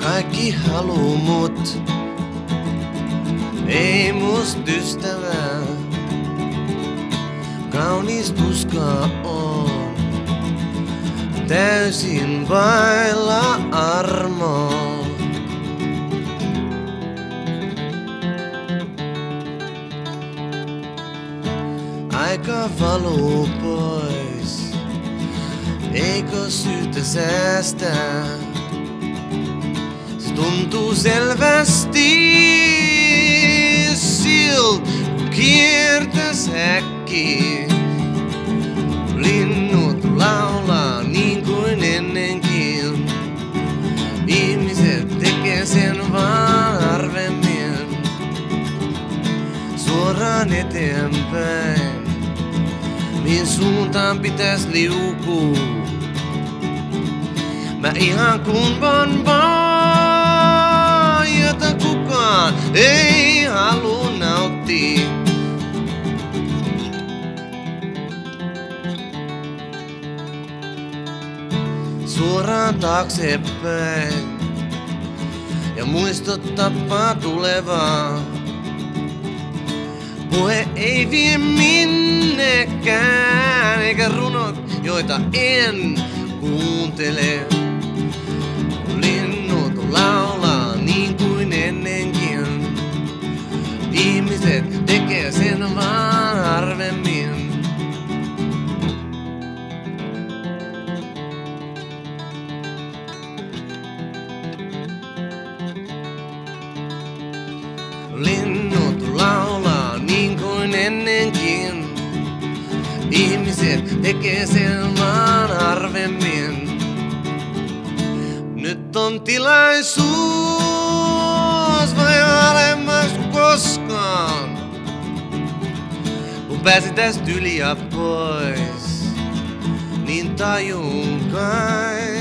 Kaikki haluu mut, ei must ystävää. Kaunis tuska on, täysin vailla armoa. Aika valuu pois, eikö syytä säästää? Se tuntuu selvästi silt, kun kiertäs äkkiä. Linnut laulaa niin kuin ennenkin. Ihmiset tekee sen vaan harvemmin. Suoraan eteenpäin, mihin suuntaan pitäis liukua? Mä ihan kun vaan, jota kukaan ei halua nauttia. Suoraan taaksepäin ja muistot tappaa tulevaa. Puhe ei vie minnekään, eikä runot, joita en kuuntele. Linnut laulaa niin kuin ennenkin. Ihmiset tekee sen vaan harvemmin. Linnut laulaa niin kuin ennenkin. Ihmiset tekee sen vaan harvemmin. Nyt on tilaisuus vai alemmas kuin koskaan. Kun pääsin tästä yli ja pois, niin tajun kai.